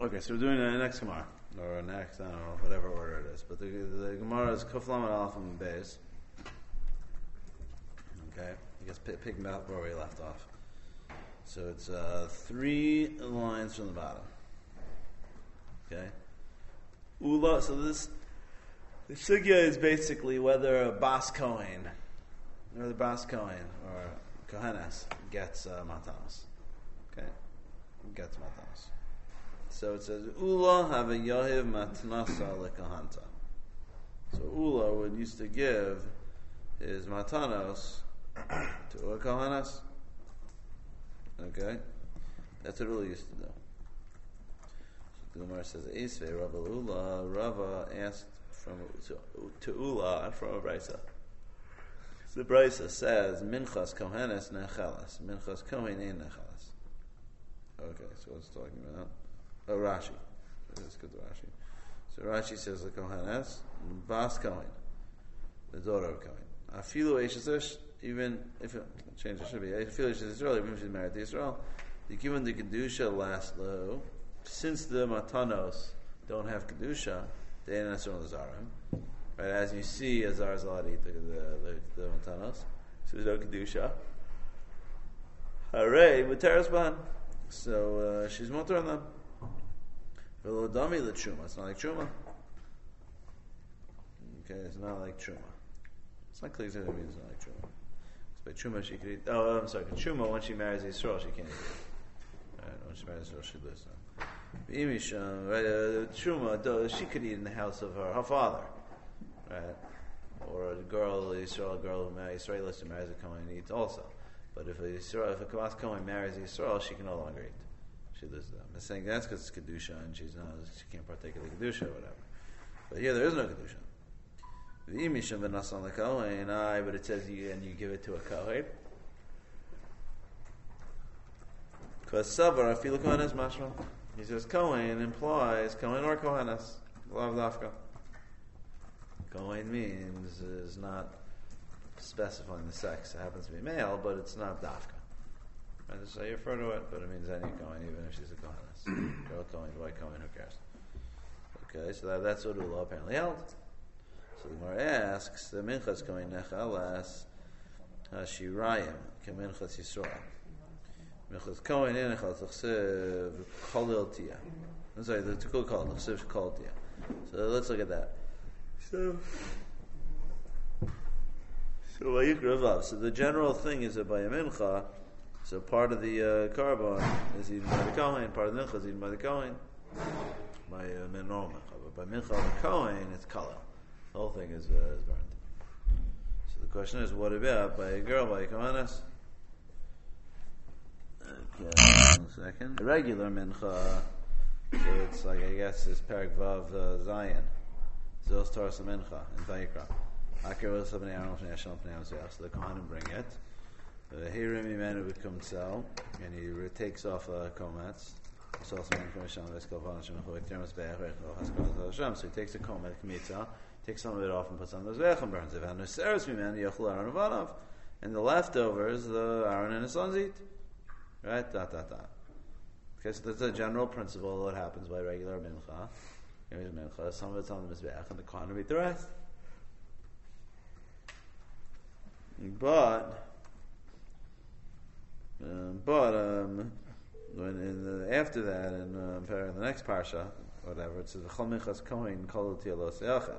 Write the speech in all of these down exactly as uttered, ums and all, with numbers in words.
Okay, so we're doing the next Gemara, or next, I don't know, whatever order it is. But the, the Gemara is Kuf Lamed Aleph and Beis. Okay, I guess pick, picking up where we left off. So it's uh, three lines from the bottom. Okay, Ula. So this the sugya is basically whether a Bas Kohen, or the Bas Kohen or Kohenes gets uh, matanos. Okay, gets matanos. So it says Ula have a Yahiv matnasa lekahanta. So Ula would used to give his matanos to a Kohenes. Okay, that's what Ula used to do. So the Gemara says Esvei Rava Ula. Rava asked from to, to Ula from a brisa. The brisa says Minchas Kohenes nechelas. Minchas Kohen ain't nechelas. Okay, so what's talking about? Oh, Rashi. Let's go to Rashi. So Rashi says the Kohenes, Bas Kohen, the daughter of Kohen. Afilu Eishes, even if it change it should be Afilu Eishes Israel, even if she's married to Israel, the given the kedusha last low. Since the matanos don't have kedusha, they ain't necessarily the zarim. Right, as you see, a zar is allowed to eat the the, the, the matanos, so there's no kedusha. Hooray, muteras ban. So uh, she's muter on them. Velodami the truma. It's not like truma. Okay, it's not like truma. It's not clear that it means it's not like truma. By truma she could eat. Oh, I'm sorry. Truma, when she marries Yisrael, she can't eat it. Right, when she marries Yisrael, she lives now. B'imisham, right? Uh, truma, she could eat in the house of her her father, right? Or a girl, a Yisrael girl who marries Yisraelis who marries a Kohen eats also. But if a Yisrael, if a Kamas Kohen marries Yisrael, she can no longer eat. She lives there. I'm saying that's because it's kedusha and she's not, she can't partake of the kedusha or whatever. But here there is no kedusha. V'imisham v'nasan lekohen, aye, but it says you and you give it to a kohen. Because savar afilu kohenes mashma. He says kohen implies kohen or kohenes. Lav dafka. Kohen means is not specifying the sex. It happens to be male, but it's not dafka. Right, so you refer to it, but it means any Kohen, even if she's a Kohenes. Girl Kohen, boy Kohen, who cares? Okay, so that, that's what Ula apparently held. So the Gemara asks, the Minchas Kohen Nechalas Hashirayim, Keminchas Yisrael. Minchas Kohen Nechal Tachsev Cholil Tia. I'm sorry, the Tukul Kol, Tachsev Cholil Tia. So let's look at that. So, so Vayikra Vav. So the general thing is that by a Mincha, so part of the uh, carbon is eaten by the Kohen, part of the Mincha is eaten by the Kohen, by uh, Mincha. But by Mincha and Kohen, it's Kala. The whole thing is, uh, is burned. So the question is, what about by a girl, by a Kohenes? Okay, one second. A regular Mincha, so it's like, I guess, it's Perak Vav uh, Zion. Zos Taras Mincha in Vayikra. Akir Osav Ne'aron Fnei Hashem Fnei Hashem. So the Kohanim bring it. The Hirim Yimenu become Tzel, and he re- takes off the uh, Komets. So he takes the Komet, Kmitza, takes some of it off and puts on the Zvech and burns it. And the leftovers, the Aaron and his sons eat. Right? Dot, dot, dot. Okay, so that's a general principle of what happens by regular Mincha. Here's Mincha, some of it's on the Mizbeach, and the Kohanim eat the rest. But, Um, but um, when in the, after that, in, um, in the next parsha, whatever, it says Chol Minchas Kohen Kol Tiyalo Seachel.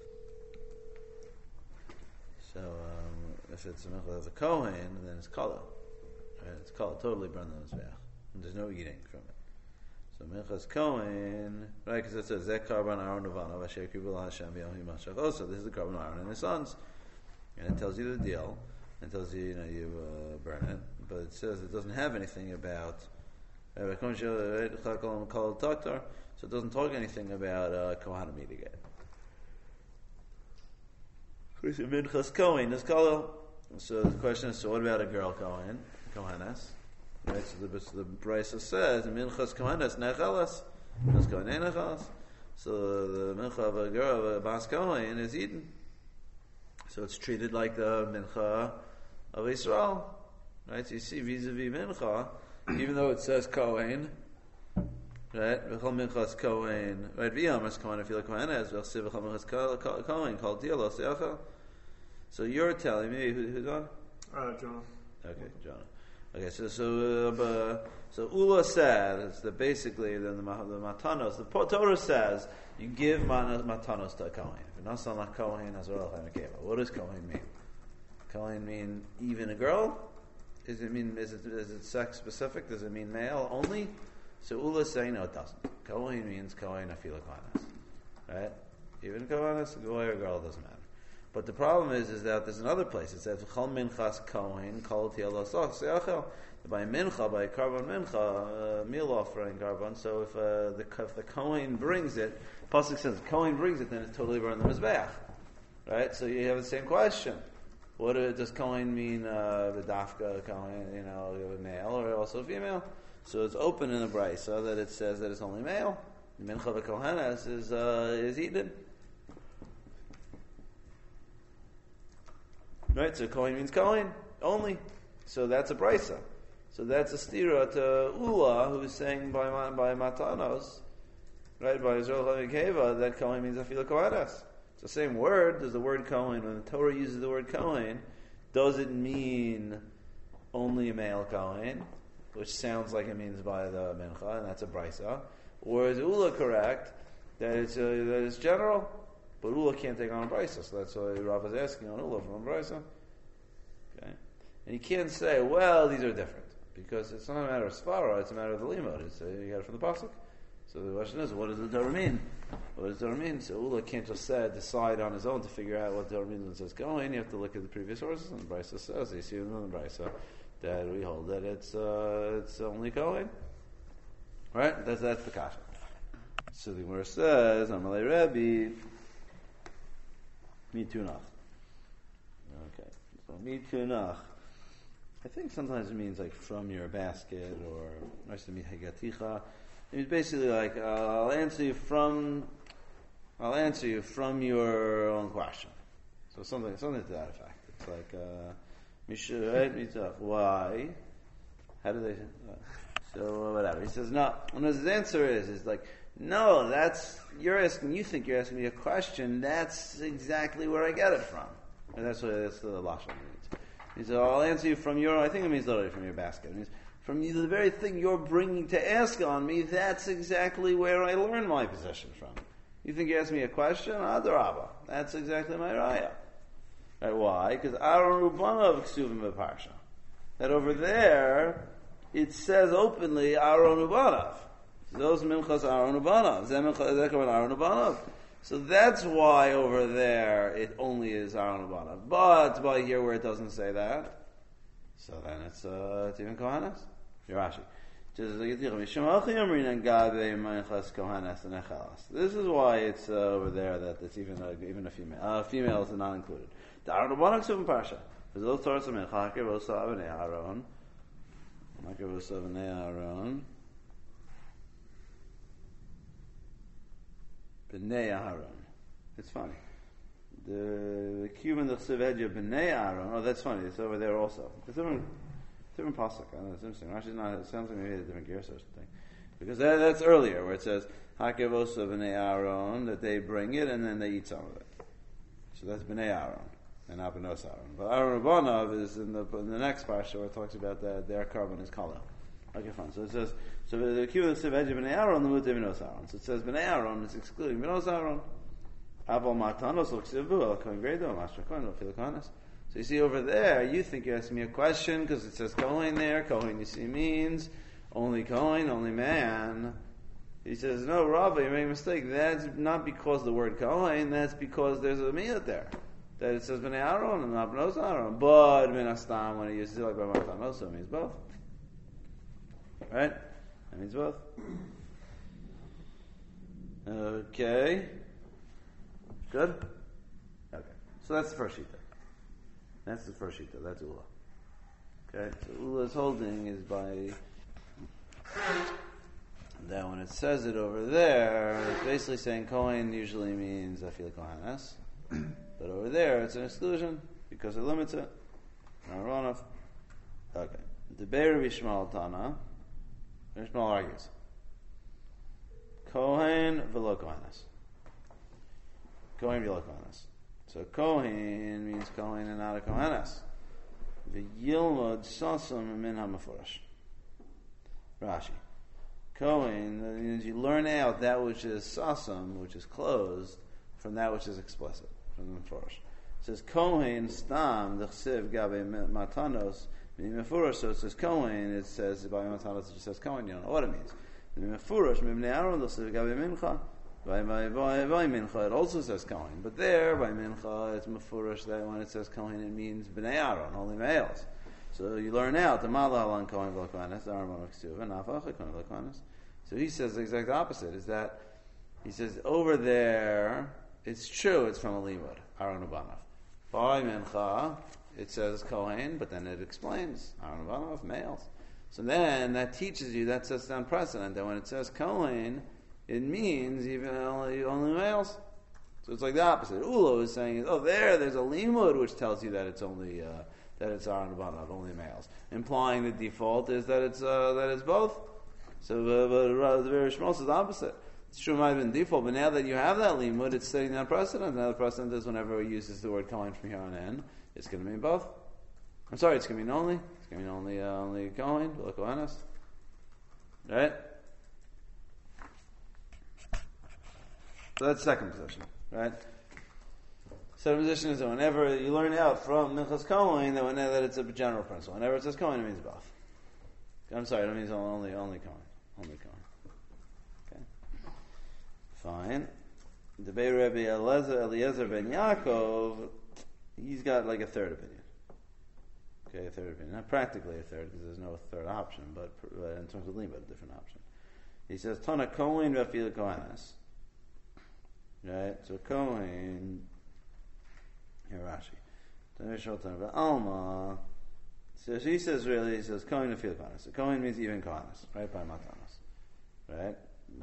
So um, if it's a Minchas of the Kohen, then it's Kala. Right? It's Kala, totally burned on the Mizbeach. And there's no eating from it. So Minchas Kohen, right? Because it says Zek Karban Aaron Uvanav Asher Kibul Hashem Yom Yimashach. Also, this is the Karban Aaron and his sons, and it tells you the deal. It tells you, you know, you uh, burn it, but it says it doesn't have anything about. So it doesn't talk anything about uh, Kohanim eating it. Minchas Kohen is Kala. So the question is, so what about a girl Kohen, Kohenes? Right. So the so the Brisa says Minchas Kohenes nechalas, Minchas Kohen nechalas. So the mincha of a girl of a Bas Kohen is eaten. So it's treated like the mincha of Israel, right? So you see, vis-a-vis mincha, even though it says Kohen, Right? V'chol minchas kohen. Right? V'yomas kohen afila kohenes. V'chsiv v'chol minchas kohen called dialo seachel. So you're telling me who, who's on? Uh, John. Okay, John. Okay, so so uh, so Ula says that basically then the, the matanos, the Torah says you give matanos to a kohen. If you're not son like kohen, as well as what does kohen mean? Kohen mean even a girl? Does it mean is it is it sex specific? Does it mean male only? So Ula is saying no, it doesn't. Kohen means kohen afila kohenes, right? Even kohenes, boy or girl, doesn't matter. But the problem is, is that there's another place. It says chol minchas kohen kol tialosach seachel. By mincha, by carbon mincha, uh, meal offering carbon. So if uh, the if the kohen brings it, pasuk says the kohen brings it, then it's totally burned the mizbeach, right? So you have the same question. What uh, does kohen mean? Uh, the dafka kohen, you know, male or also female? So it's open in the brisa that it says that it's only male. Mincha v'kohenes is uh, is eaten. Right, so kohen means kohen only. So that's a brisa. So that's a stira to Ula, who's saying by by matanos, right, by Israel Chavikeva, that kohen means afila kohenes. It's the same word. Does the word kohen, when the Torah uses the word kohen, does it mean only a male kohen, which sounds like it means by the mincha, and that's a brisa? Or is Ula correct that it's uh, that it's general? But Ula can't take on a brisa, so that's why Rav is asking on Ula from a brisa. Okay, and you can't say, well, these are different, because it's not a matter of svara; it's a matter of the limud. It's uh, you got it from the pasuk. So the question is, what does the Torah mean? What does the Torah mean? So Ula can't just say, decide on his own to figure out what the Torah means when it says going. You have to look at the previous sources, and the brisa says, you see in the brisa that we hold that it's uh, it's only going. Right? That's that's the kasha. So the Gemara says, Amalei Rebbe. Me too nach. Okay. So me too nach. I think sometimes it means like from your basket or it means basically like uh, I'll answer you from I'll answer you from your own question. So something something to that effect. It's like uh, why? How do they? Uh, so whatever. He says no. And his answer is is like. No, that's you're asking. You think you're asking me a question. That's exactly where I get it from, and that's what that's the lashon means. He said, "I'll answer you from your." I think it means literally from your basket. It means from you, the very thing you're bringing to ask on me. That's exactly where I learn my position from. You think you're asking me a question? Adarabba. That's exactly my raya. Right, why? Because Aaron Rubanav ksuvim b'parsha. That over there, it says openly Aaron Rubanav. Those minchas are Aaron Ubanav. Aaron Ubanav. So that's why over there it only is Aaron Ubanav. But by here where it doesn't say that, so then it's uh, it's even Kohanes. Rashi. This is why it's uh, over there that it's even uh, even a female. Uh, female is not included. The Aaron Ubanav ksuvim parsha. Because those Torahs are mincha hakevosa avnei Aaron. Hakevosa avnei Aaron. B'nei Aharon. It's funny. The Cuban the Chsevedya B'nei Aharon. Oh, that's funny. It's over there also. It's different, different pasuk. I know it's interesting. Rashi's not. It sounds like maybe a different gear or something. Because that, that's earlier where it says Hakevosa B'nei Aharon that they bring it and then they eat some of it. So that's B'nei Aharon and not B'nos Aharon. But Aaron Rabbanov is in the in the next parsha where it talks about that their carbon is kala. Okay, fine. So it says, so the Kibbutz says B'nei Aaron, the Mutei B'nos Aaron. So it says B'nei Aaron, it's excluding B'nos Aaron. Aval Matanos, L'Ksivu, El Kohen Gredo, Master Kohen, L'Fil Kohanes. So you see over there, you think you're asking me a question, because it says Kohen there, Kohen you see means, only Kohen, only man. He says, no, Rabbi, you made a mistake. That's not because the word Kohen, that's because there's a miyat there. That it says B'nei Aaron and not B'nos Aaron. But, Minastam, when it uses it like by Matanos, it means both. Right? That means both. Okay. Good? Okay. So that's the first sheet. That's the first sheet. That's Ula. Okay? So Ula's holding is by that when it says it over there, it's basically saying Kohen usually means Afil Kohanes. But over there it's an exclusion because it limits it. Aronoff. Okay. The Be'er Bishmal Tana. Bishmal argues. Kohen v'lo kohenes. Kohen v'lo kohenes. So Kohen means Kohen and not a Kohenes. V'yilmod sasam min ha-mefurash. Rashi. Kohen means you learn out that which is sasam, which is closed, from that which is explicit, from the mefurash. It says Kohen stam d'chsiv gabe matanos mefurash. So it says Kohen. It says by matanos. It just says Kohen. You don't know what it means. Mefurash mibnei Aaron d'chsiv gabe mincha. By, by, by, by mincha, it also says Kohen. But there, by mincha, it's mefurash that when it says Kohen, it means bnei Aaron, only males. So you learn out the malal on Kohen v'lo kohenes, the Aramon Ksuva, nafach Kohen v'lo kohenes. So he says the exact opposite. Is that he says over there, it's true, it's from a limud, Aaron u'banav. By mincha, it says Kohen, but then it explains Aaron u'banav, males. So then that teaches you, that sets down precedent that when it says Kohen, it means even only, only males. So it's like the opposite. Ulo is saying, oh, there, there's a limud which tells you that it's only uh, that it's Aaron u'banav, only males, implying the default is that it's uh, that it's both. So, uh, but the very Shmuel says the opposite. It's true, it might have been default, but now that you have that limud, it's setting that precedent. Now the precedent is whenever it uses the word Kohen from here on in, it's going to mean both. I'm sorry, it's going to mean only. It's going to mean only uh, only Kohen, v'lo kohenes. Right? So that's the second position, right? Second position is that whenever you learn out from Minchas Kohen, that whenever that it's a general principle. Whenever it says Kohen, it means both. I'm sorry, it means only only Kohen, only Kohen. Okay, fine. The Bei Rebbe Eliezer, Eliezer ben Yaakov, he's got like a third opinion. Okay, a third opinion, not practically a third because there's no third option, but in terms of limud, a different option. He says Tana Kohen v'afil Kohenes. Right, so Kohen, here Rashi. Alma. So she says really, he says Kohen v'afil Kohenes. So Kohen means even Kohenes, right, by Matanos. Right?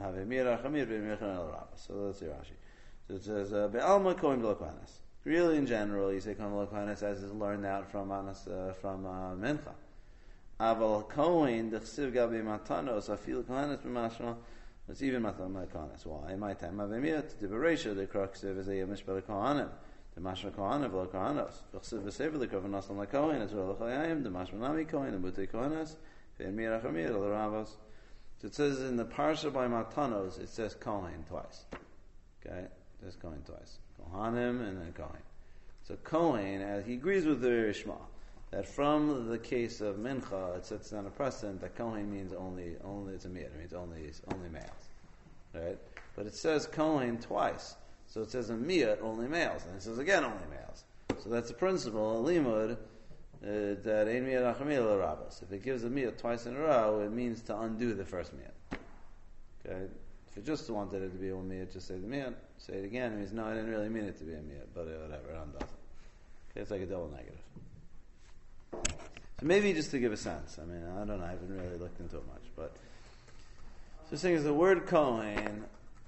So let's see Rashi. So it says, Be'alma Kohen v'lo Kohenes. Really, in general, you say Kohen v'lo Kohenes as is learned out from uh, from uh, Mincha. Aval Kohen d'chsiv gabi Matanos afil Kohenes b'mashma. It's even Matanos Kohenes. Why? In my time, Avemiyat the Bereisha the Kroksiv is a Mishpel Kohanim. The Mashma Kohanim v'lo Kohanos. D'chsiv v'sever the Kovanos on the Kohen as well l'chayim. The Mashma Nami Kohen and Butei Kohenes. Ve'en Mirach Amir l'Ravos. So it says in the Parsha by Matanos, it says Kohen twice. Okay? It says Kohen twice. Kohanim and then Kohen. So Kohen, as he agrees with the Rishma, that from the case of Mincha, it sets down a precedent that Kohen means only, only it's a mir, it means only, only males. Right? But it says Kohen twice. So it says a mir, only males. And it says again, only males. So that's a principle, a limud, Uh, that ein miyat achamil l'rabos. If it gives a miyat twice in a row, it means to undo the first miyat. Okay? If it just wanted it to be a miyat, just say the miyat. Say it again, it means no, I didn't really mean it to be a miyat, but uh, whatever, it undoes it. Okay, it's like a double negative. So maybe just to give a sense. I mean, I don't know, I haven't really looked into it much, but so the thing is the word Kohen,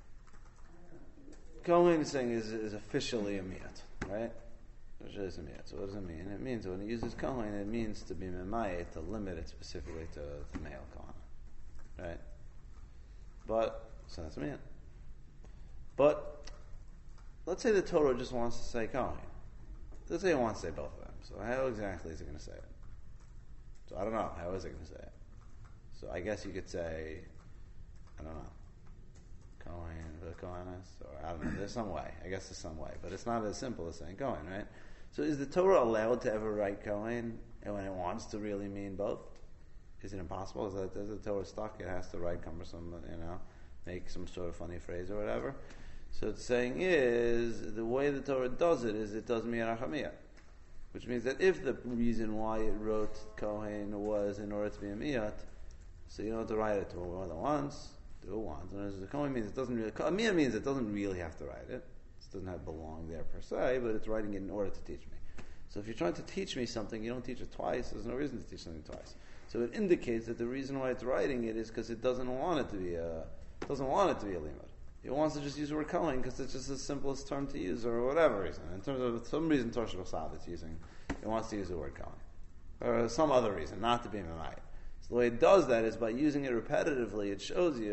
Kohen is saying is, is officially a miyat, right? Which is a miyat. So what does it mean? It means when it uses Kohen, it means to be memayet, to limit it specifically to the male Kohen. Right? But, so that's a miyat. But, let's say the Torah just wants to say Kohen. Let's say it wants to say both of them. So how exactly is it going to say it? So I don't know. How is it going to say it? So I guess you could say, I don't know, Kohen, the Kohenes, or I don't know, there's some way. I guess there's some way. But it's not as simple as saying Kohen, right? So is the Torah allowed to ever write Kohen and when it wants to really mean both? Is it impossible? Is, that, is the Torah stuck? It has to write cumbersome, you know, make some sort of funny phrase or whatever. So it's saying is, the way the Torah does it is it does miyat achamiyat. Which means that if the reason why it wrote Kohen was in order to be a miyat, so you don't have to write it to more than once, do it once. And the Kohen means it doesn't really, a miyat means it doesn't really have to write it. It doesn't have belong there per se, but it's writing it in order to teach me. So if you're trying to teach me something, you don't teach it twice, there's no reason to teach something twice. So it indicates that the reason why it's writing it is because it doesn't want it to be a, doesn't want it to be a limud. It wants to just use the word Kohen because it's just the simplest term to use, or whatever reason. In terms of some reason Torah Shabbat it's using, it wants to use the word Kohen. Or some other reason, not to be Memayit. So the way it does that is by using it repetitively, it shows you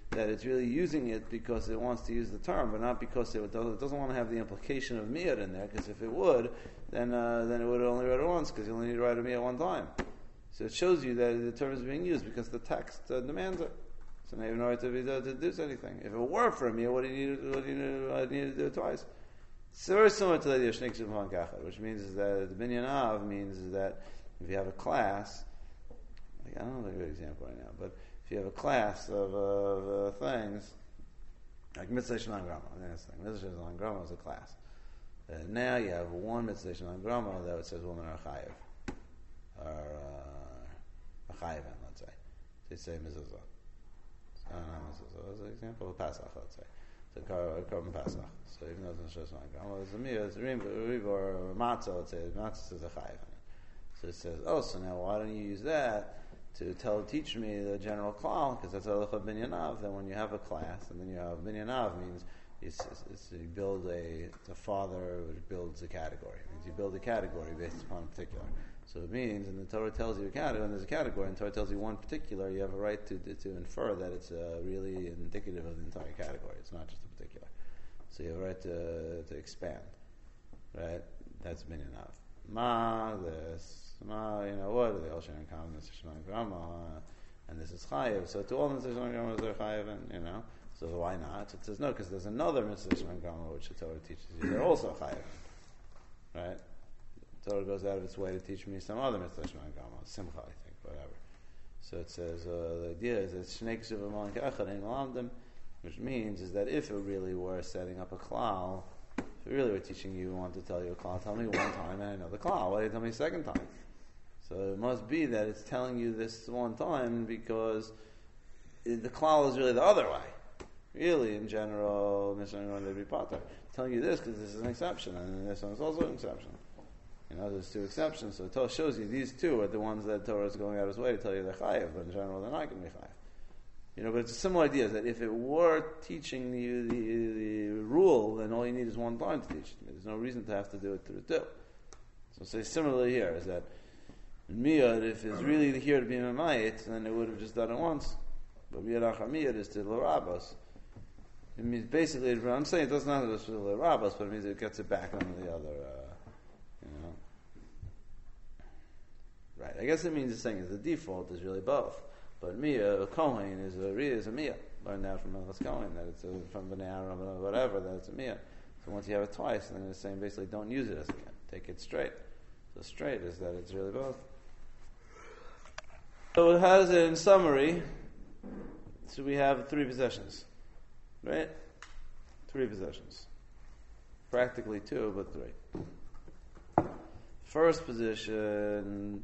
that it's really using it because it wants to use the term, but not because it doesn't, it doesn't want to have the implication of miyad in there, because if it would, then uh, then it would have only read it once, because you only need to write a miyad one time. So it shows you that the term is being used because the text uh, demands it. So now you have no right to, be, to, to do anything. If it were for a miyad, what do you need, what do you need, uh, need to do it twice? It's very similar to the idea of Shnei Ksubim Haman Kachad, which means is that the binyan av means is that if you have a class, like, I don't know a good example right now, but if you have a class of, uh, of uh, things, like Mitzvah Shnan Grama, I think that's the thing. Mitzvah Shnan Grama is a class. Uh, now you have one Mitzvah Shnan Grama that says women are chayiv, or uh, a chayivan, let's say. They say mezuzah. I don't know mezuzah. What's the example of Pasach, let's say. So Korban Pasach. So even though it's Mitzvah Shnan Grama, it's a miyah, it's a rib or a matzah, let's say. Matzah says a chayiv. So it says, oh, so now why don't you use that to tell, teach me the general klal, because that's halacha binyan av. Then when you have a class, and then you have binyan av means it's, it's, it's you build a, it's a father which builds a category. It means you build a category based upon a particular. So it means, and the Torah tells you a category, and there's a category, and the Torah tells you one particular, you have a right to to infer that it's uh, really indicative of the entire category. It's not just a particular. So you have a right to to expand, right? That's binyan av. Ma this. Ma, you know what? They all share in common Mitzvah Shnan Grama, and this is chayiv. So to all Mitzvah Shnan Grama they're chayiv, and you know. So why not? So it says no, because there's another Mitzvah Shnan Grama which the Torah teaches you. They're also chayiv, right? The Torah goes out of its way to teach me some other Mitzvah Shnan Grama, Simcha, I think, whatever. So it says uh, the idea is that Shnei Ksubim Haman Kachad Ein Lamdim, which means is that if it really were setting up a klal, if it really were teaching you, want to tell you a klal, tell me one time and I know the klal. Why do you tell me a second time? So it must be that it's telling you this one time because it, the klal is really the other way. Really, in general, telling you this because this is an exception, and this one is also an exception. You know, there's two exceptions, so the Torah shows you these two are the ones that the Torah is going out of its way to tell you they're chayiv, but in general they're not going to be chayiv. You know, but it's a similar idea that if it were teaching you the, the rule, then all you need is one time to teach it. There's no reason to have to do it through two. So say similarly here is that miyad, if it's really here to be mamayit, then it would have just done it once. But miyad achar miyad is to l'rabos. It means basically, I'm saying it doesn't have to do with l'rabos, but it means it gets it back on the other, uh, you know. Right, I guess it means it's saying is the default is really both. But miyad, a kohen, is a, is a miyad. Learn that from Elas Kohen, that it's a, from Bnei Aaron or whatever, that it's a miyad. So once you have it twice, then it's saying basically don't use it as a miyad. Take it straight. So straight is that it's really both. So it has, in summary, so we have three possessions, right? Three possessions. Practically two, but three. First position,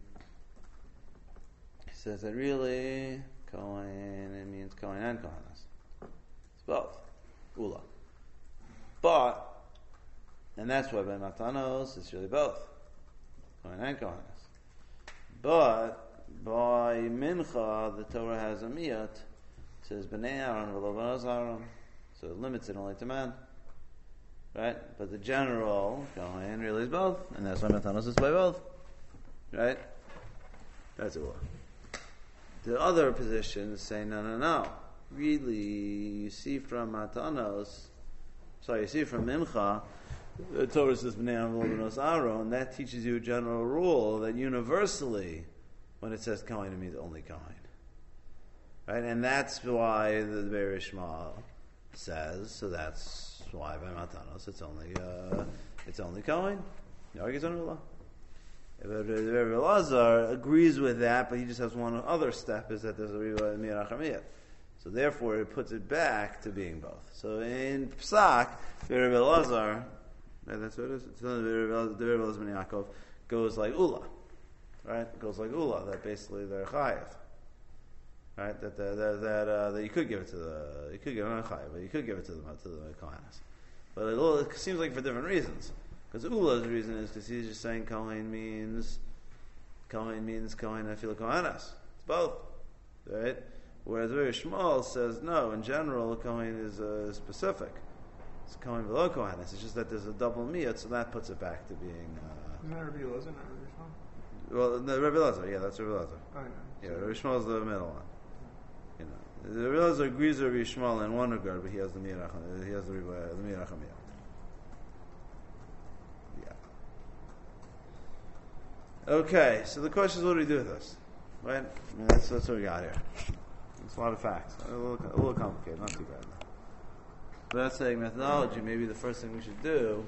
he says that really, Kohen, it means Kohen and Kohanas. It's both. Ula. But, and that's why by Matanos, it's really both. Kohen and Kohanas. But, by Mincha, the Torah has a miyat. It says Bnei Aaron v'lo bnos Aaron, so it limits it only to man, right? But the general Kohen really is both, and that's why Matanos is by both, right? That's it. The other positions say no, no, no. Really, you see from Matanos, sorry, you see from Mincha. The Torah says Bnei Aaron v'lo bnos Aaron. That teaches you a general rule that universally, when it says Kohen, it means only Kohen. Right? And that's why the Be'er Ishmael says, so that's why by Matanos it's only uh, it's only Kohen. He argues on Ula. But the Rebbe Elazar agrees with that, but he just has one other step, is that there's a Riva Miyad Achar Miyad. So therefore it puts it back to being both. So in Psak, the Rebbe Elazar, right, that's what it is, the Rebbe Elazar ben Yaakov goes like Ula. Right, it goes like Ula, that basically they're chayiv. Right, that that that, that, uh, that you could give it to the you could give it not chayiv, but you could give it to the to the kohanas. But it, it seems like for different reasons. Because Ula's reason is because he's just saying Kohen means Kohen means Kohen Afil Kohanas. It's both, right? Whereas very Shmuel says no. In general, Kohen is uh, specific. It's Kohen below Kohanas. It's just that there's a double miyat, so that puts it back to being. Uh, Isn't that Rabbi Elazar, not Rabbi Shmuel? Well, no, Rebbe Elazar, yeah, that's Rebbe Elazar. Oh, yeah. Yeah, Rebbe Shmuel is the middle one. You know, The Elazar agrees with Yishmael in one regard, but he has the Miracham. He has the uh, the Miracham. Yeah. Okay, so the question is, what do we do with this? Right? I mean, that's, that's what we got here. It's a lot of facts. A little, a little complicated, not too bad. But that's saying methodology. Maybe the first thing we should do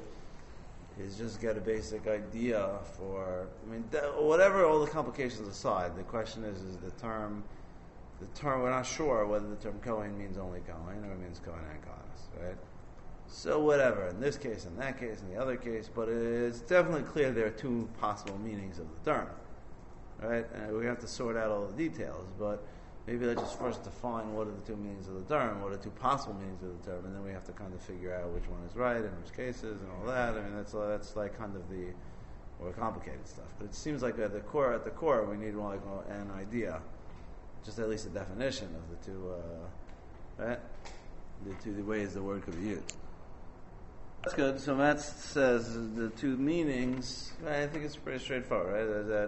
is just get a basic idea for. I mean, that, whatever all the complications aside, the question is: is the term, the term? We're not sure whether the term Kohen means only Kohen or it means Kohen and Kohanis, right? So whatever. In this case, in that case, in the other case, but it's definitely clear there are two possible meanings of the term, right? And we have to sort out all the details, but. Maybe let's just first define what are the two meanings of the term, what are the two possible meanings of the term, and then we have to kind of figure out which one is right in which cases and all that. I mean, that's that's like kind of the more complicated stuff. But it seems like at the core, at the core, we need like an idea, just at least a definition of the two, uh, right? The two the ways the word could be used. That's good. So Matt says the two meanings. Right, I think it's pretty straightforward, right? That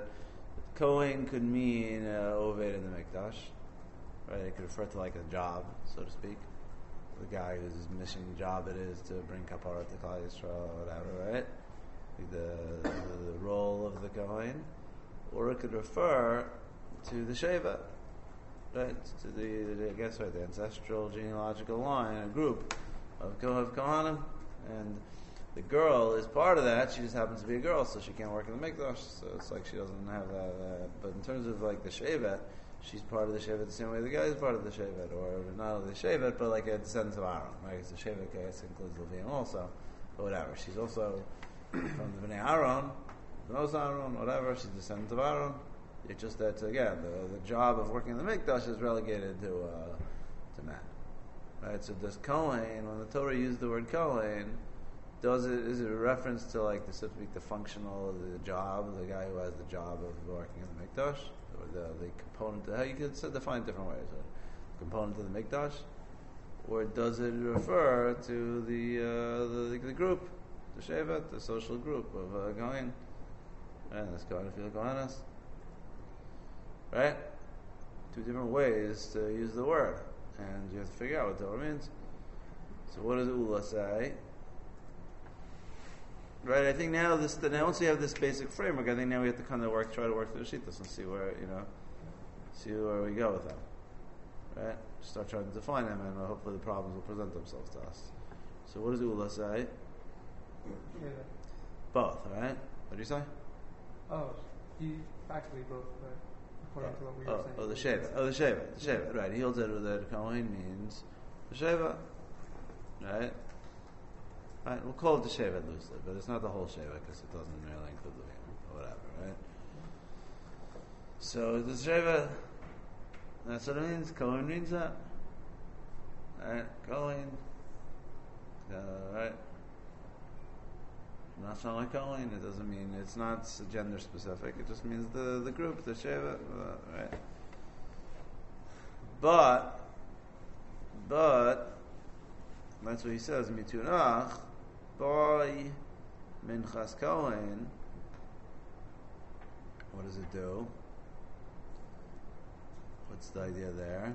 Kohen could mean uh, Oved in the Mikdash. Right, it could refer to like a job, so to speak. The guy whose mission job it is to bring kapara to Klal Yisrael or whatever, right? Like the, the the role of the Kohen, or it could refer to the Sheva, right? To the, the I guess right the ancestral genealogical line, a group of Kohen of Kohanim, and the girl is part of that. She just happens to be a girl, so she can't work in the Mikdash. So it's like she doesn't have that. Uh, but in terms of like the Shevet, she's part of the Shevet the same way the guy is part of the Shevet, or not only the Shevet, but like a descendant of Aaron, right? Because the Shevet case includes Levium also, but whatever. She's also from the Bnei Aaron, Bnos Aaron, whatever. She's a descendant of Aaron. It's just that again, the, the job of working in the Mikdash is relegated to uh, to man, right? So does Kohen, when the Torah used the word Kohen, does it is it a reference to like the so to speak the functional the job, the guy who has the job of working in the Mikdash? Or the, the component, how you could define it different ways, right? Component of the Mikdash, or does it refer to the uh, the, the group, the Shevet, the social group of uh, Kohen, and let's go and feel Kohanas, right? Two different ways to use the word, and you have to figure out what the word means. So, what does Ula say? Right, I think now this. Now once we have this basic framework, I think now we have to kind of work, try to work through the shittas and see where you know, see where we go with them. Right, start trying to define them, and hopefully the problems will present themselves to us. So, what does Ula say? Yeah. Both, right? What do you say? Oh, he actually both, but according oh, to what we oh, were saying. Oh, the Sheva. Oh, the Sheva. The Sheva. Right. He holds that that Kohen means the Sheva. Right. Right, we'll call it the Shevet loosely, but it's not the whole Shevet because it doesn't really include the or whatever, right? So the Shevet, that's what it means. Kohen means that, right? Kohen, uh, right? Not sound like Kohen. It doesn't mean it's not gender specific. It just means the the group, the Shevet, uh, right? But, but that's what he says. Mitunach. By Minchas Kohen, what does it do? What's the idea there?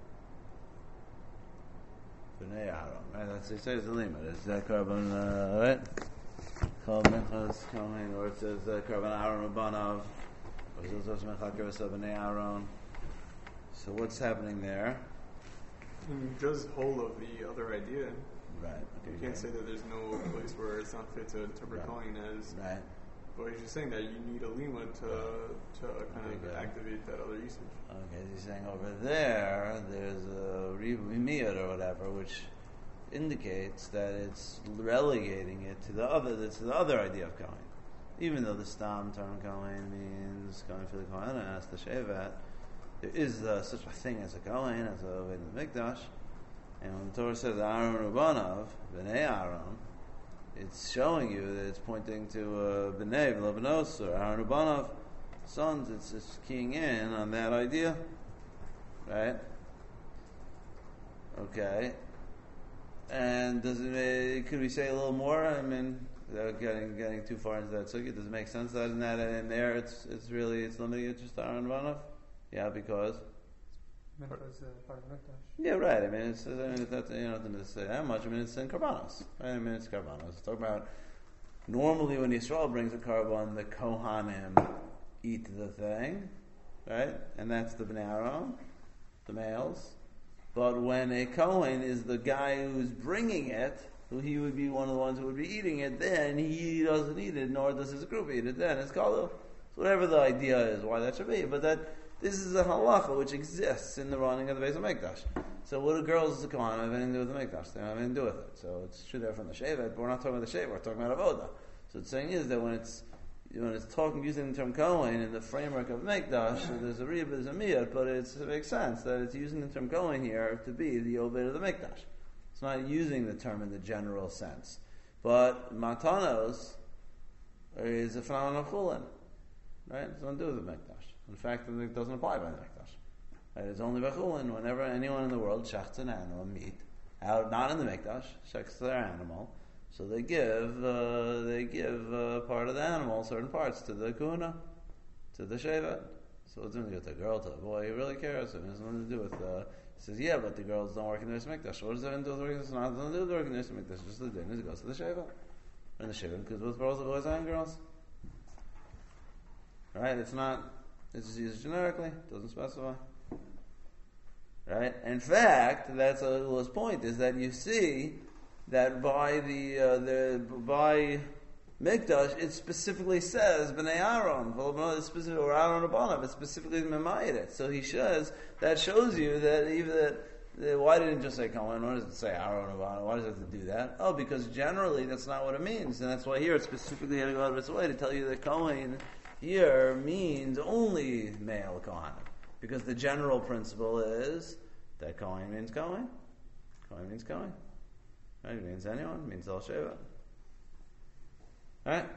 Bnei Aaron, right? That's it says the limit. It's that carbon, uh, right? Called Minchas Kohen, or it says uh, carbon Aaron Rabbanov, or it says Minchas Bnei Aaron. So what's happening there? It does hold of the other idea. Right. Okay, you can't right. say that there's no place where it's not fit to interpret right. Kohen as. Right. But he's just saying that you need a lima to to kind okay. of activate that other usage. Okay, he's saying over there, there's a rivimiyat or whatever, which indicates that it's relegating it to the other, to the other idea of Kohen. Even though the stam term Kohen means Kohen Fili Kohen, and that's the Shevet, there is uh, such a thing as a Kohen, as a way in the Mikdash. And when the Torah says Aaron Rabbanov, Bnei Aaron, it's showing you that it's pointing to uh, Bnei V'Lebanos or Aaron Rabbanov, sons. It's just keying in on that idea, right? Okay. And does it? Could we say a little more? I mean, without getting getting too far into that sugya, does it make sense that in that in there it's it's really it's limiting it just to Aaron Rabbanov? Yeah, because Mincha is uh, part of Mikdash. Yeah, right. I mean, it's I mean, it's not, you know, nothing to say that much. I mean, it's in Karbanos. Right? I mean, it's Karbanos. It's talking about normally when Yisrael brings a carbon, the Kohanim eat the thing, right? And that's the Bnei Aaron, the males. But when a Kohen is the guy who's bringing it, who he would be one of the ones who would be eating it, then he doesn't eat it, nor does his group eat it. Then it's called, so whatever the idea is, why that should be. But that this is a halacha which exists in the running of the Beis HaMikdash. So what do girls of the Kohen have anything to do with the Mikdash? They don't have anything to do with it. So it's true there from the Shevet, but we're not talking about the Shevet, we're talking about Avodah. So the saying is that when it's when it's talking using the term Kohen in the framework of Mikdash, so there's a Rib, there's a Miyat, but it's, it makes sense that it's using the term Kohen here to be the Obed of the Mikdash. It's not using the term in the general sense. But Matanos is a phenomenon of Chulin. Right? It's nothing to do with the Mikdash. In fact, it doesn't apply by the Mikdash. Right? It's only by Chulin. Whenever anyone in the world shechts an animal, meat, out not in the Mikdash, shechts their animal, so they give uh, they give uh, part of the animal, certain parts, to the Kuna, to the Shevet. So it's going to go to a girl, to a boy, he really cares. It has nothing to do with uh, he says, yeah, but the girls don't work in the Mikdash. What does that have to do with working in the Mikdash? Nothing to do with working in the Mikdash. Just the din is it goes to the Sheva. And the Sheva because both girls, boys and girls. Right? It's not, it's just used generically, it doesn't specify. Right? In fact, that's Ula's point, is that you see that by the, uh, the by Mikdash, it specifically says B'nai Aaron, specifically, or Aaron Abanav, it specifically memayed it. So he shows, that shows you that even that, that why didn't it just say Kohen? Why does it say Aaron Abanav? Why does it have to do that? Oh, because generally that's not what it means. And that's why here it specifically had to go out of its way to tell you that Kohen here means only male Kohen. Because the general principle is that Kohen means Kohen. Kohen means Kohen. Right? It means anyone, it means El Sheva. Right?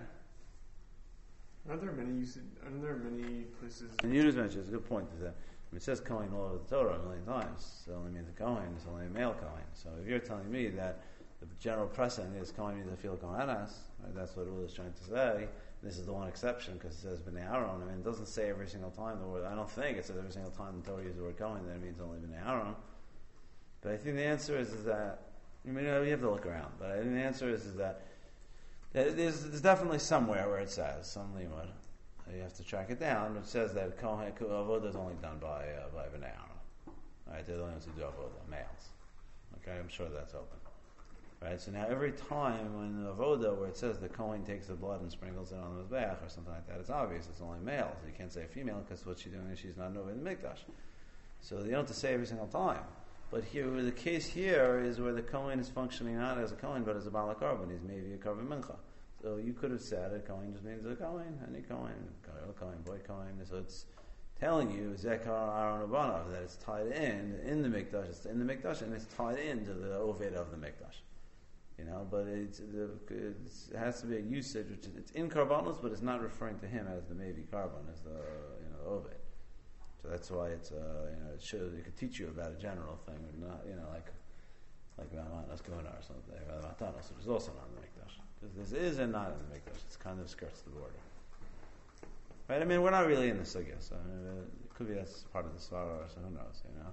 Aren't there many usage, aren't there many places? And you just mentioned, it's a good point, is that it says Kohen all over the Torah a million times. It only means a Kohen, it's only a male Kohen. So if you're telling me that the general precedent is Kohen means a field Kohenas, right, that's what Ula is trying to say. This is the one exception because it says B'nai Aaron. I mean, it doesn't say every single time the word, I don't think it says every single time the Torah uses the word Kohen that it means only B'nai Aaron. But I think the answer is, is that, I mean, you have to look around, but I think the answer is, is that There's, there's definitely somewhere where it says some limud. You have to track it down. It says that Kohen Avodah is only done by uh, by B'nai Aaron. Right? They're the ones who do Avodah, males. Okay, I'm sure that's open. Right. So now every time when the Avodah where it says the Kohen takes the blood and sprinkles it on the mizbeach or something like that, it's obvious it's only males. You can't say female because what she's doing is she's not over the mikdash. So you don't have to say every single time. But here, the case here is where the Kohen is functioning not as a Kohen, but as a Bala Karban. He's maybe a Karban Mincha. So you could have said a Kohen just means a Kohen, any Kohen, girl Kohen, boy Kohen. So it's telling you, Zekar Aaron Abanav, that it's tied in, in the Mikdash, it's in the Mikdash, and it's tied into the Oved of the Mikdash. You know, but it's, it's, it has to be a usage, which is, it's in Karbanos, but it's not referring to him as the maybe Karban, as the, you know, Oved. So that's why it's, uh, you know, it shows, it could teach you about a general thing, but not, you know, like, like Matanos Gona or something, or Matanos, which is also not in the Mikdash. Because this is and not in the Mikdash, it's kind of skirts the border. Right? I mean, we're not really in the Sugya, so I mean, it could be that's part of the Svara, so who knows, you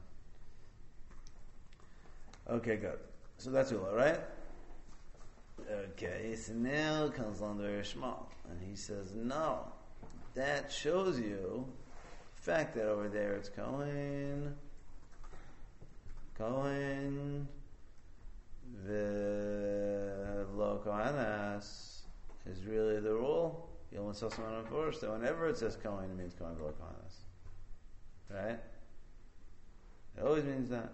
know. Okay, good. So that's Ula, right? Okay, so now comes on the Shmuel, and he says, no, that shows you the fact that over there it's Kohen, Kohen, the Lo Kohanas is really the rule. You'll want to someone first that whenever it says Kohen, it means Kohen Lo Kohanas. Right? It always means that.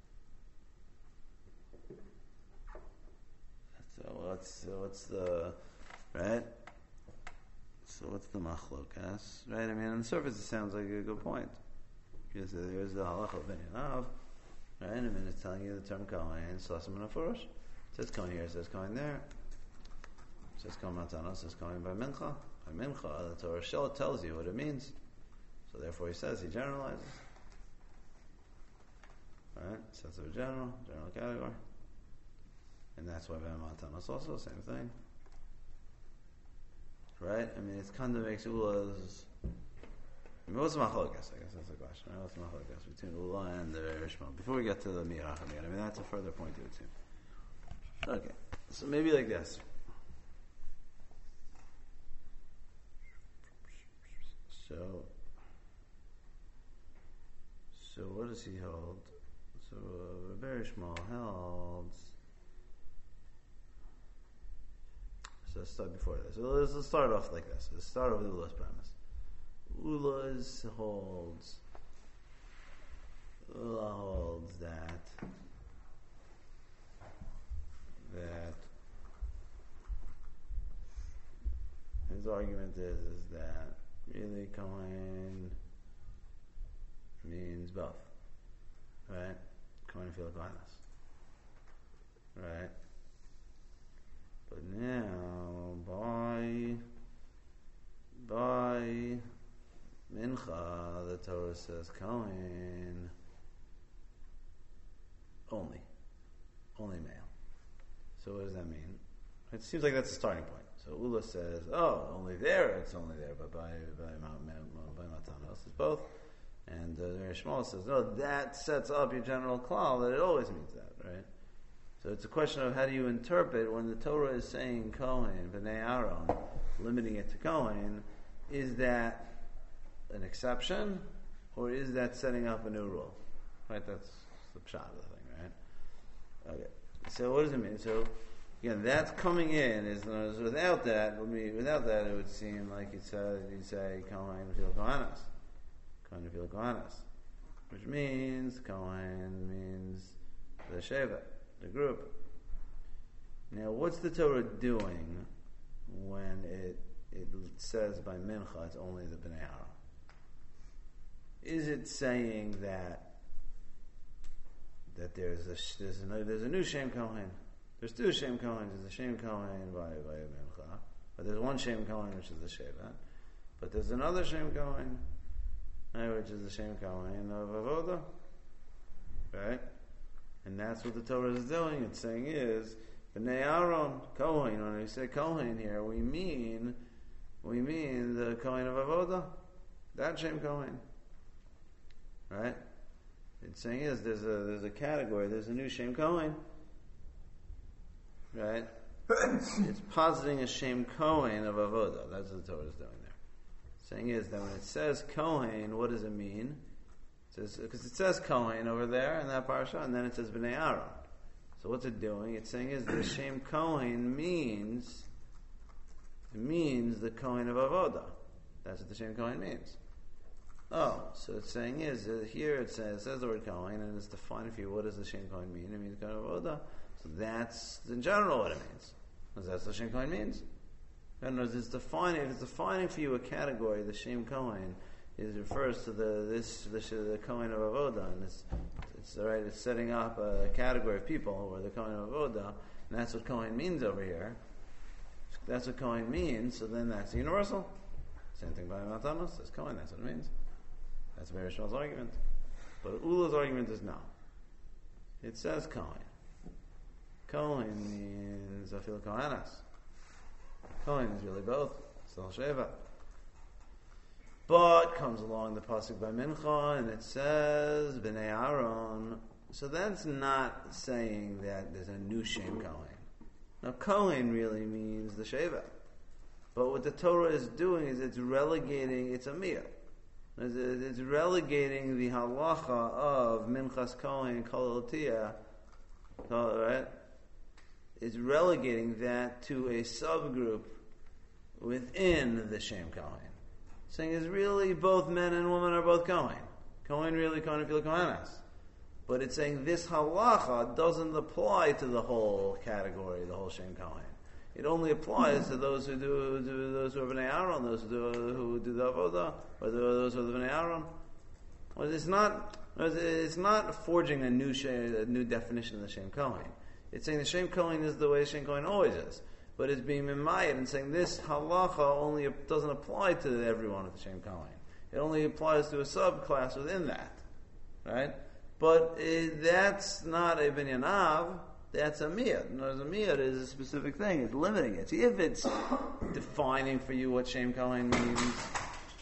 So what's so what's the right? So what's the machlokas? Right? I mean, on the surface, it sounds like a good point because there's the halacha opinion of right. I mean, it's telling you the term kohen, slasim and afurish. It says kohen here, it says kohen there. It says kohen matana, it says kohen by mincha. By mincha, the Torah shell tells you what it means. So therefore, he says he generalizes. Right? Sense of a general, general category. And that's why Ben Matanos also, same thing. Right? I mean, it kind of makes Ula's I mean, what's machlokas? I guess that's the question. Right? What's machlokas between Ula and the Rishma? Before we get to the Mirach again, I mean, that's a further point to it too. Okay, so maybe like this. So, so what does he hold? So, uh, very small holds. So let's start before this. So let's, let's start off like this. Let's start off with Ula's premise. Ula's holds. Ula holds that that his argument is is that really Kohen means both, right? Kohen feel Kohenas, right? But now by by Mincha, the Torah says Kohen only, only male. So what does that mean? It seems like that's a starting point. So Ula says, oh, only there, it's only there, but by by by Matanos it's both. And uh, Shmuel says, no, that sets up your general klal that it always means that, right? So it's a question of how do you interpret when the Torah is saying Kohen, B'nai Aaron, limiting it to Kohen, is that an exception, or is that setting up a new rule? Right, that's the pshat of the thing, right? Okay, so what does it mean? So, again, that's coming in, is without that, without that it would seem like it said, you say, Kohen V'il Kohanas. Kohen V'il Kohanas. Which means, Kohen means the Sheva, the group. Now, what's the Torah doing when it it says by Mincha it's only the Bnei Aaron? Is it saying that that there's a there's a there's a new Shem Kohen? There's two Shem Kohens. There's a Shem Kohen by by Mincha, but there's one Shem Kohen which is the Sheva, but there's another Shem Kohen, right, which is the Shem Kohen of Avoda, right? And that's what the Torah is doing. It's saying is Bnei Aaron Kohen. When we say Kohen here, we mean we mean the Kohen of Avoda, that Shem Kohen, right? It's saying is there's a there's a category. There's a new Shem Kohen, right? It's positing a Shem Kohen of Avoda. That's what the Torah is doing there. Saying is that when it says Kohen, what does it mean? Because it, it says Kohen over there in that parsha, and then it says Bnei Aaron. So what's it doing? It's saying is the Shem Kohen means it means the Kohen of Avoda. That's what the Shem Kohen means. Oh, so it's saying is uh, here it says it says the word Kohen, and it's defining for you what does the Shem Kohen mean? It means Kohen of Avoda. So that's in general what it means. Because that's what Shem Kohen means. In other words, it's defining. If it's defining for you a category, the Shem Kohen is refers to the this the, the Kohen of Avoda, and it's it's all right. It's setting up a category of people who are the Kohen of Avoda, and that's what Kohen means over here. That's what Kohen means. So then that's universal. Same thing by Matanos. That's Kohen. That's what it means. That's Be'er Shmuel's argument. But Ula's argument is no. It says Kohen. Kohen means Afil Kohanas. Kohen is really both. Still Sheva. But comes along the pasuk by Mincha and it says Bnei Aaron. So that's not saying that there's a new Shem Kohen. Now Kohen really means the Sheva. But what the Torah is doing is it's relegating, it's a miyah. It's, it's relegating the halacha of Minchas Kohen Kol Otiyah, right? It's relegating that to a subgroup within the Shem Kohen. Saying is really both men and women are both Kohen. Kohen really Kohen Fil Kohanas. But it's saying this halacha doesn't apply to the whole category, the whole Shem Kohen. It only applies to those who do, do those who are Bnei Aaron, those who do, who do the avoda, or those who are the Bnei Aaron. Well, it's not. It's not forging a new a new definition of the Shem Kohen. It's saying the Shem Kohen is the way Shem Kohen always is, but it's being mimayed and saying this halacha only doesn't apply to everyone at the Shem Kohen. It only applies to a subclass within that, right? But it, that's not a binyanav. That's a miyad. No, a miyad is a specific thing. It's limiting it. See, if it's defining for you what Shem Kohen means,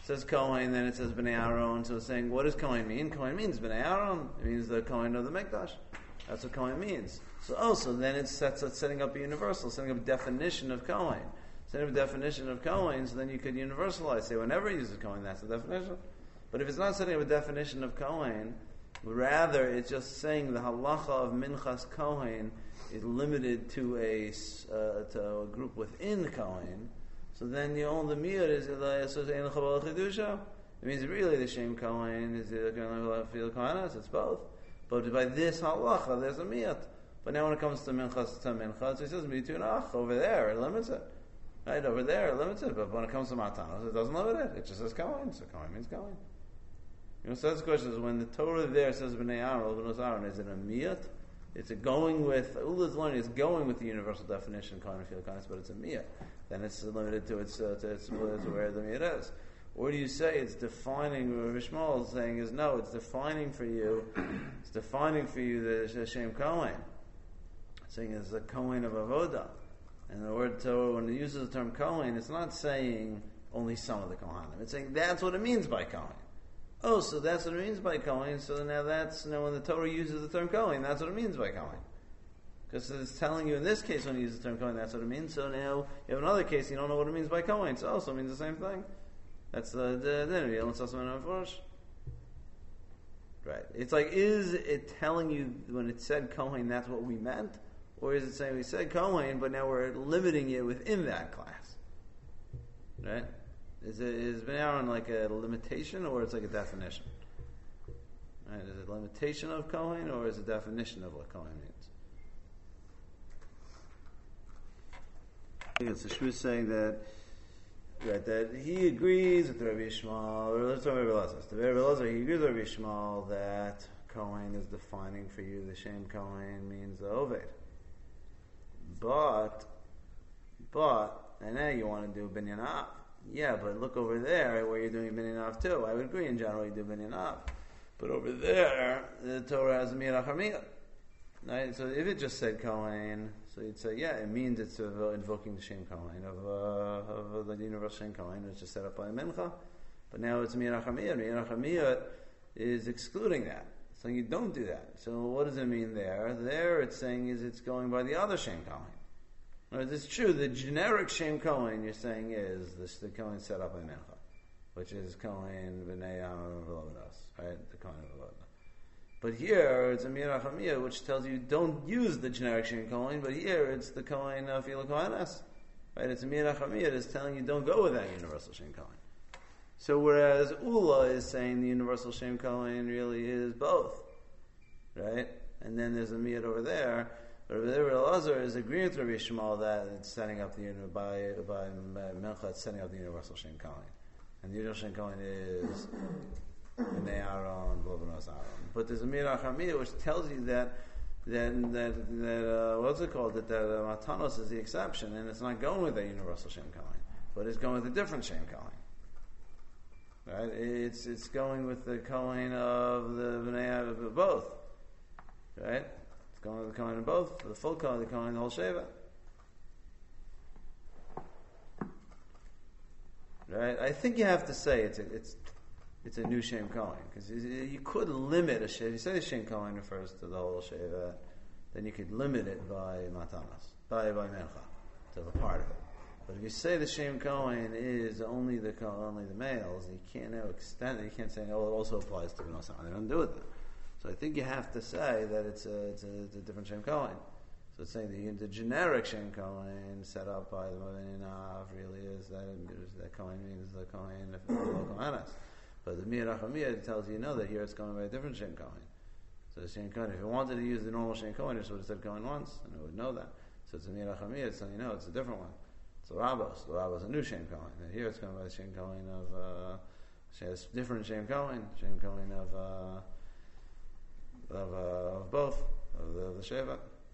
says Kohen, then it says Bnei Aaron. So it's saying, what does Kohen mean? Kohen means Bnei Aaron. It means the Kohen of the Mikdash. That's what Kohen means. So also, then it sets it's setting up a universal, setting up a definition of Kohen. Setting up a definition of Kohen, so then you could universalize. Say, whenever it uses Kohen, that's the definition. But if it's not setting up a definition of Kohen, rather it's just saying the halacha of Minchas Kohen is limited to a, uh, to a group within Kohen, so then the only miyut is it means really the Shem Kohen is the Kohanas, it's both. But by this halacha, there's a miyut. But now when it comes to Minchas to Minchas, so it says Mitunach over there, it limits it. Right, over there, it limits it. But when it comes to Matanos, it doesn't limit it. It just says Kohen, so Kohen means Kohen. You know, so that's the question is when the Torah there says Bnei Aaron, Bnei Aaron, is it a miyut? It's a going with, Ula's learning is going with the universal definition, Kohen and Kohanis, but it's a miyut. Then it's limited to its, uh, to its to where the miyut is. Or do you say it's defining, Rav Shmuel is saying is no, it's defining for you, it's defining for you the Shem Kohen. It's saying it's a Kohen of Avodah. And the word Torah, when it uses the term Kohen, it's not saying only some of the Kohanim. It's saying that's what it means by Kohen. Oh, so that's what it means by Kohen. So now that's now when the Torah uses the term Kohen, that's what it means by Kohen. Because it's telling you in this case when it uses the term Kohen, that's what it means. So now you have another case, you don't know what it means by Kohen. So it also means the same thing. That's the the Right. It's like, is it telling you when it said Kohen, that's what we meant? Or is it saying we said Kohen, but now we're limiting it within that class? Right? Is it is Bnei Aaron like a limitation, or it's like a definition? Right? Is it a limitation of Kohen, or is it a definition of what Kohen means? I think it's the Shmuel saying that, right, that he agrees with Rabbi Yishmael, or let's talk about Rabbi Elazar. The Rabbi Elazar, he agrees with Rabbi Yishmael that Kohen is defining for you the Shem Kohen means the Oved. But, but, and now you want to do Binyan Av. Yeah, but look over there where you're doing Binyan Av too. I would agree in general you do Binyan Av. But over there, the Torah has a Mirach HaMiyah. Right? So if it just said Kohen, so you'd say, yeah, it means it's uh, invoking the Shem Kohen of, uh, of the universal Shem Kohen, which is set up by a Mincha. But now it's Mirach HaMiyah. Mirach HaMiyah is excluding that. So you don't do that. So what does it mean there? There it's saying is it's going by the other Shem Kohen. Right, it's true, the generic Shem Kohen you're saying is this, the Kohen set up by Mincha, which is Kohen B'nei Aaron V'Lovados, right? The Kohen of Avodah. But here it's a Mirach HaMiyah, which tells you don't use the generic Shem Kohen, but here it's the Kohen of Fila Kohanas. Right? It's a Mirach HaMiyah that's telling you don't go with that universal Shem Kohen. So whereas Ula is saying the universal Shem Kohen really is both, right? And then there's a miyat over there. But Rabbi Elazar is agreeing with Rabbi Yishmael that it's setting up the by by Mincha, it's setting up the universal Shem Kohen, and the universal Shem Kohen is Bnei Aaron, B'Lovados Aaron. But there's a Mirach HaMiyah which tells you that that that that uh, what's it called? That that uh, Matanos is the exception, and it's not going with the universal Shem Kohen, but it's going with a different Shem Kohen. Right? It's it's going with the Kohen of the Bnei of both. Right? It's going with the Kohen of both, the full Kohen, the Kohen, the whole Sheva. Right? I think you have to say it's a, it's it's a new Shem Kohen, because you could limit a Sheva. You say the Shem Kohen refers to the whole Sheva, then you could limit it by Matanas, by by Mincha, to the part of it. But if you say the Shem Kohen is only the only the males, you can't now extend it. You can't say, oh, it also applies to B'nos Aaron. They don't do it then. So I think you have to say that it's a, it's a, it's a different Shem Kohen. So it's saying the, the generic Shem Kohen set up by the Mavin Av really is that, that Kohen means the Kohen of the Kohanas. But the Mirach HaMiyah tells you, no, that here it's going by a different Shem Kohen. So the Shem Kohen, if you wanted to use the normal Shem Kohen, you just would have said Kohen once, and it would know that. So it's a Mirach HaMiyah, it's telling you, no, it's a different one. So Rabbos, the Rabbos is a new Shem Kohen. And here it's going by the Shem Kohen of, uh, it's different Shem Kohen, Shem Kohen of, uh, of, uh, of both, of the, of the Sheva.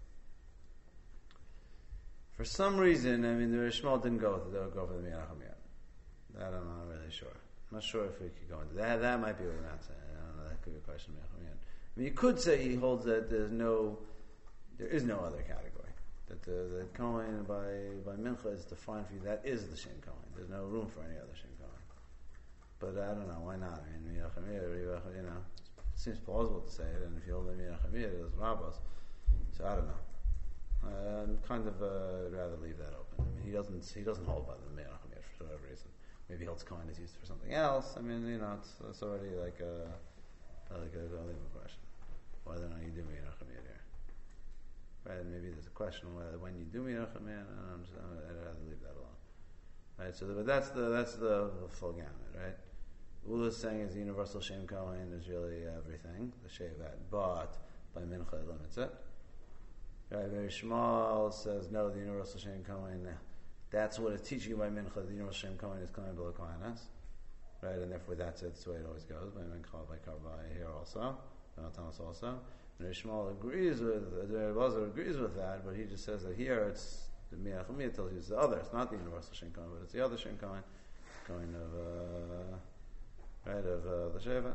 For some reason, I mean, the Rishmal didn't go with it, go for the Mirach HaMiyah. That I'm not really sure. I'm not sure if we could go into that. That might be what we're not saying. I don't know, that could be a question of Mirach HaMiyah. I mean, you could say he holds that there's no, there is no other category. That the, the Kohen by, by Mincha is defined for you. That is the Shem Kohen. There's no room for any other Shem Kohen. But I don't know, why not? I mean, you know, it seems plausible to say it, and if you hold the Minachamir, it is Rabbos. So I don't know. Uh, I'm kind of uh, rather leave that open. I mean, he doesn't he doesn't hold by the Minachamir for whatever reason. Maybe he holds coin is used for something else. I mean, you know, it's, it's already like a like a, a legal question whether or not you do Minachamir here. Right? And maybe there's a question whether when you do Minachamir, I'm just, I'd rather leave that alone. Right? So, the, but that's the that's the full gamut, right? Ula is saying is the universal Shem Kohen is really everything, the Shevet, but by Mincha it limits it. Right? Very Shmuel says no, the universal Shem Kohen, that's what it's teaching you by Mincha, the universal Shem Kohen is Kohen below Kohenes. Right? And therefore that's it, that's the way it always goes, by Mincha, by Karbai here also, by Thomas also. And Shmuel agrees with, the Rebbe agrees with that, but he just says that here it's, the Mincha tells you it's the other, it's not the universal Shem Kohen, but it's the other Shem Kohen, Kohen of, uh, right, of uh, the Sheva.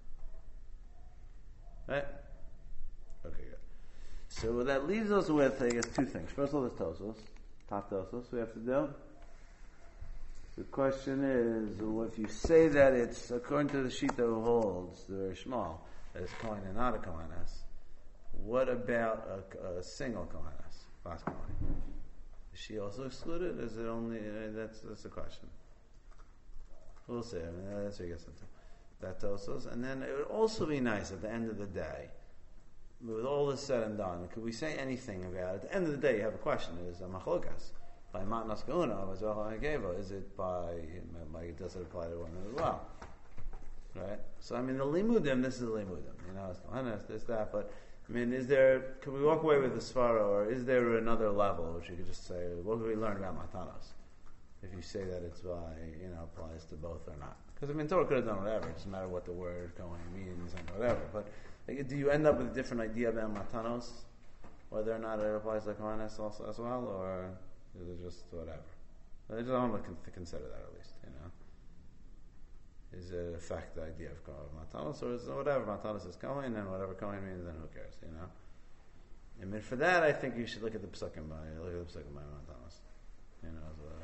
Right? Okay, good. So what that leaves us with, I guess, two things. First of all, there's Tosos. Top Tosos we have to do. The question is, well, if you say that it's, according to the Shita who holds, the very small, that it's Kohen and not a Kohenes, what about a, a single Kohenes? Bas Kohen. Is she also excluded? Is it only, uh, that's, that's the question. We'll see. I mean, that's what he gets into. That Tosos. And then it would also be nice at the end of the day, with all this said and done, could we say anything about it? At the end of the day, you have a question: is a machlokas by matnas geuna, as well geva? Is it by, by does it apply to women as well? Right. So I mean, the limudim. This is the limudim. You know, it's kohenes, this, that. But I mean, is there? Can we walk away with the svara, or is there another level which you could just say? What could we learn about matanos? If you say that it's by, you know, applies to both or not. Because, I mean, Torah could have done whatever. It doesn't matter what the word going means and whatever. But like, do you end up with a different idea about matanos? Whether or not it applies to Kohanes also as well? Or is it just whatever? I just want to consider that at least, you know. Is it affect the idea of matanos? Or is it whatever matanos is Kohen and whatever Kohen means, then who cares, you know? I mean, for that, I think you should look at the Psukim by, look at the Psukim by matanos. You know, as a,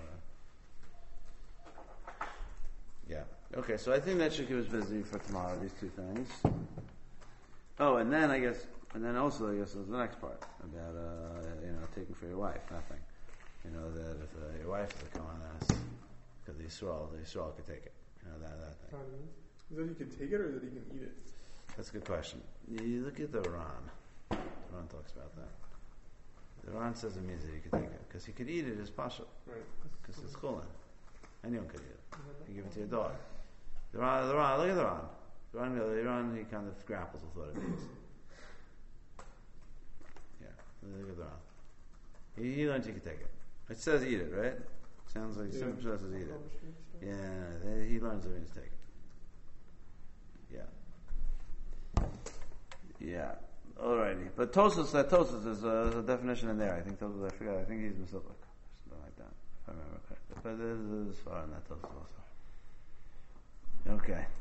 yeah. Okay, so I think that should keep us busy for tomorrow, these two things. Oh, and then I guess, and then also I guess there's the next part about, uh, you know, taking for your wife, nothing. You know, that if uh, your wife is a Kohanes, because the Yisrael, the Yisrael could take it. You know, that, that thing. Is that he can take it or that he can eat it? That's a good question. You look at the Ran. The Ran talks about that. The Ran says it means that he could take it, because he could eat it as Pasha. Right. Because it's chulin. Anyone could eat it. You give it to your dog. The Ran, the Ran, look at the Ran. The Ran, the Ran, he kind of grapples with what it means. Yeah, look at the Ran. He, he learns you can take it. It says eat it, right? Sounds like, yeah. Simple says eat it. Yeah, he learns it means take it. Yeah. Yeah. Alrighty. But Tosos, that Tosos is a, is a definition in there. I think Tosos, I forgot, I think he's Mesilik. Something like that, if I remember correctly. But this is far in that Tosos also. Okay.